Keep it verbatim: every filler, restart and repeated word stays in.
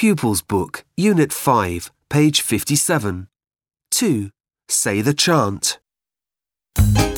Pupils Book, Unit five, page fifty-seven. two. Say the chant.